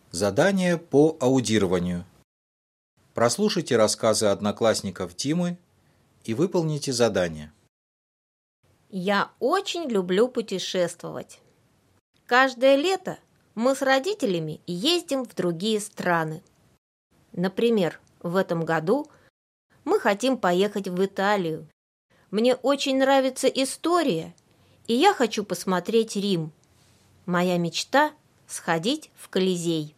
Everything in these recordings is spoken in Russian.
Задание по аудированию. Прослушайте рассказы одноклассников Тимы и выполните задание. Я очень люблю путешествовать. Каждое лето мы с родителями ездим в другие страны. Например, в этом году мы хотим поехать в Италию. Мне очень нравится история, и я хочу посмотреть Рим. Моя мечта – сходить в Колизей.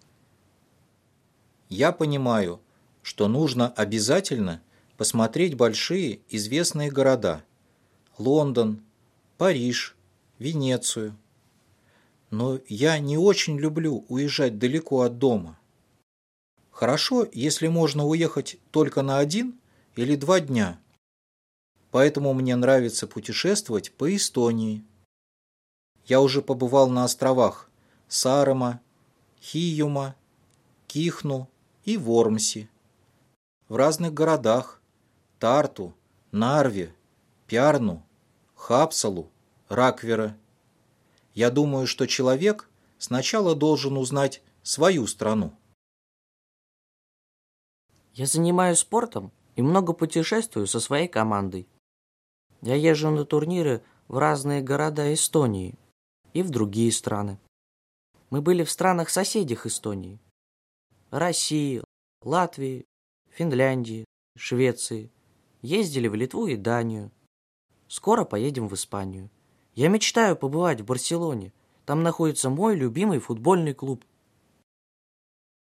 Я понимаю, что нужно обязательно посмотреть большие известные города – Лондон, Париж, Венецию. Но я не очень люблю уезжать далеко от дома. Хорошо, если можно уехать только на 1 или 2 дня. Поэтому мне нравится путешествовать по Эстонии. Я уже побывал на островах Саареmaa, Хииуmaa, Кихну и Вормси. В разных городах – Тарту, Нарве, Пярну, Хапсалу, Раквере. Я думаю, что человек сначала должен узнать свою страну. Я занимаюсь спортом и много путешествую со своей командой. Я езжу на турниры в разные города Эстонии и в другие страны. Мы были в странах-соседях Эстонии: России, Латвии, Финляндии, Швеции. Ездили в Литву и Данию. Скоро поедем в Испанию. Я мечтаю побывать в Барселоне. Там находится мой любимый футбольный клуб.